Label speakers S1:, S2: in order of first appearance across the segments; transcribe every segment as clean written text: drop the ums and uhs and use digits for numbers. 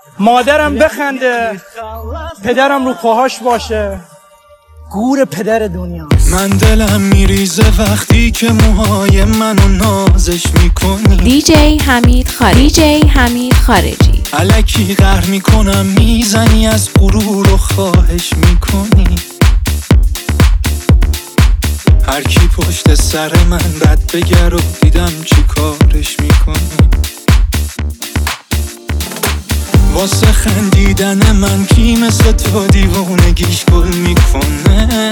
S1: مادرم بخنده، پدرم رو پاهاش باشه، گور پدر دنیا.
S2: من دلم میریزه وقتی که موهای منو نازش میکنی.
S3: دیجی حمید خارجی.
S2: الکی قهر میکنم میزنی از غرور و خواهش میکنی. هر کی پشت سر من بد بگر و دیدم چی کارش میکنی. واسه خندیدن من کی مثل تو دیوونگیش گل میکنه.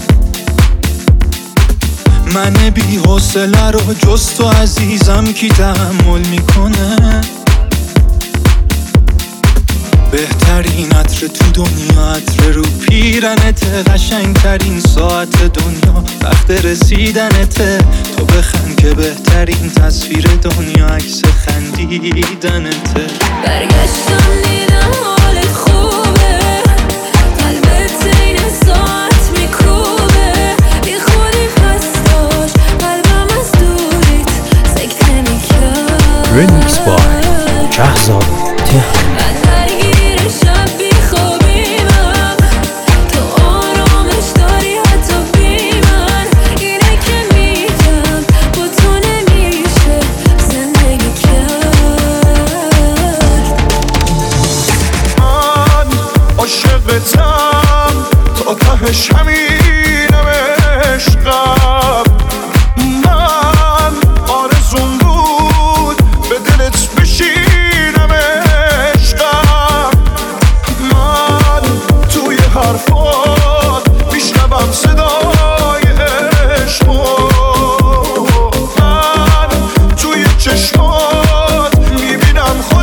S2: من بی حوصله رو جز تو عزیزم کی تحمل میکنه. بهترین عطر تو دنیا عطر رو پیرنته. قشنگترین ساعت دنیا وقت رسیدنته. تو بخند که بهترین تصویر دنیا عکس خندیدنته.
S4: برگشتم دیدم حالت خوبه، قلبت این ساعت میکوبه. بی خودی پستاش قلبم از دوریت سکته میکرد.
S5: رمیکس بای شهرزاد تهرانی.
S6: تا تهش همینم عشقم. من آرزون بود به دلت بشینم عشقم. من توی حرفات میشنوم صدای عشقو. من توی چشمات میبینم خود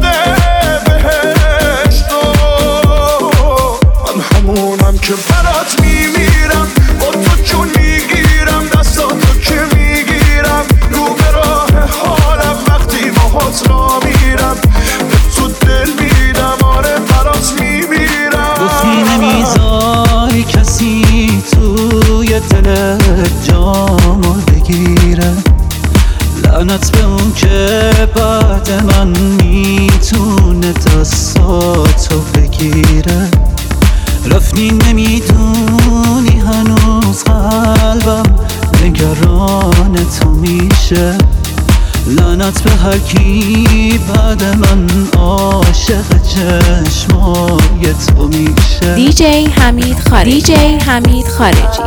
S6: بهشتو. من همونم که برات میمیرم، با تو جون میگیرم، دستاتو که میگیرم رو به راه حالم. وقتی باهات را میرم به تو دل میدم، آره برات میمیرم.
S2: گفتی نمیذاری کسی توی دلت جامو بگیره. لعنت به اون که بعد من میتونه دستاتو بگیره. رفتی نمیدونی هنوز قلبم نگران تو میشه. لعنت به هر کی بعد من عاشق چشمای تو میشه.
S3: دیجی حمید خارجی.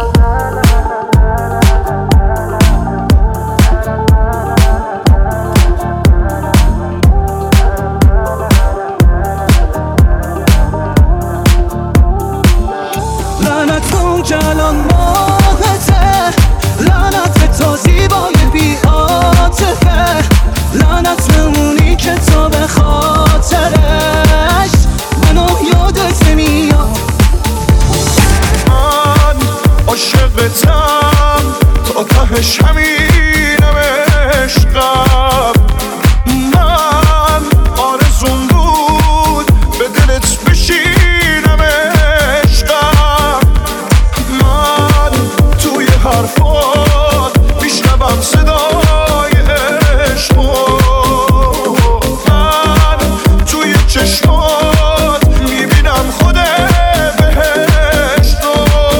S2: لعنت اون که الان ماهته. لعنت به تو زیبای بی عاطفه. لعنت به اونی که تو به خاطرش منو یادت نمیاد.
S6: من عاشقتم تا تهش همینم عشقم. من آرزون بود به دلت بشینم عشقم. من توی حرفات میشنوم صدای عشقو. من توی چشمات میبینم خود بهشتو.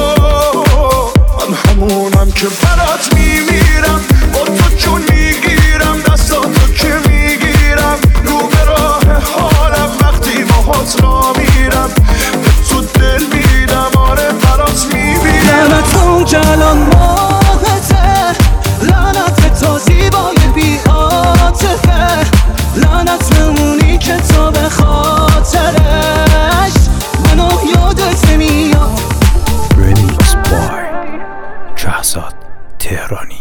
S6: من همونم که برات میمیرم، با تو جون میگیرم، دستاتو که میگیرم رو به راه حالم. وقتی باهات را میرم به تو دل میدم، آره برات میمیرم.
S2: لعنت اون که الان ماهته. لعنت به تو زیبای بی عاطفه. لعنت به اونی که تو به خاطرش منو یادت نمیاد.
S5: رمیکس بای شهرزاد تهرانی.